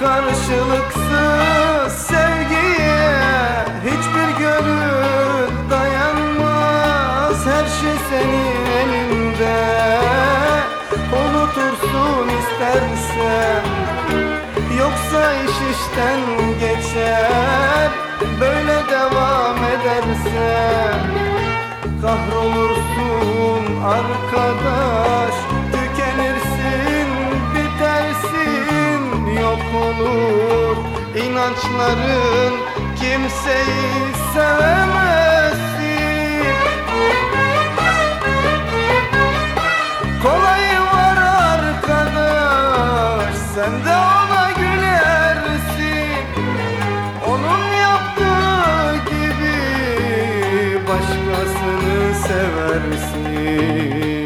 Karşılıksız sevgiye hiçbir gönül dayanmaz. Her şey senin elinde, unutursun istersen. Yoksa iş işten geçer, böyle devam edersen. Kahrolursun arkadaş, tükenirsin, bitersin, yok olur inançların, kimseyi sevemezsin. Kolayı var arkadaş, sen de ona gülersin. Onun yaptığı gibi başkasını seversin.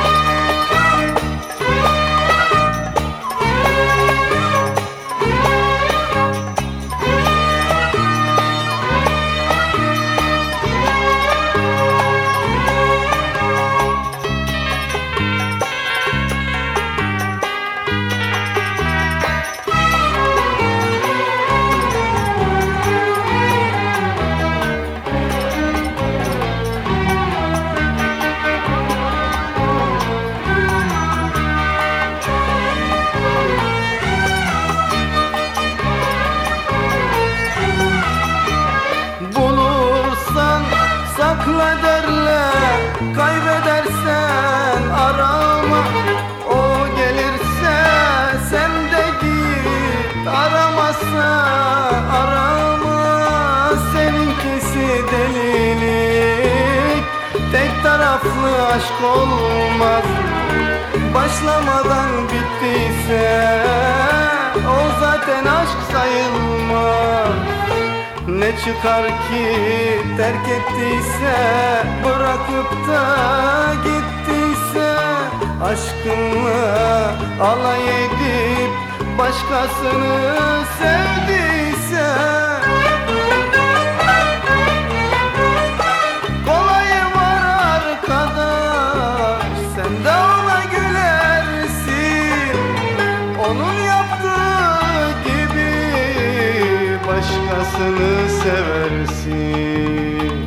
Sakla derler, kaybedersen arama. O gelirse sen de git, aramazsa arama. Seninkisi delilik, tek taraflı aşk olmaz. Başlamadan bittiyse o zaten aşk sayılmaz. Ne çıkar ki terk ettiyse, bırakıp da gittiyse. Aşkınla alay edip başkasını sevdiyse. Kolayı var arkadaş, sen de ona gülersin. Onun yaptığı gibi başkasını seversin.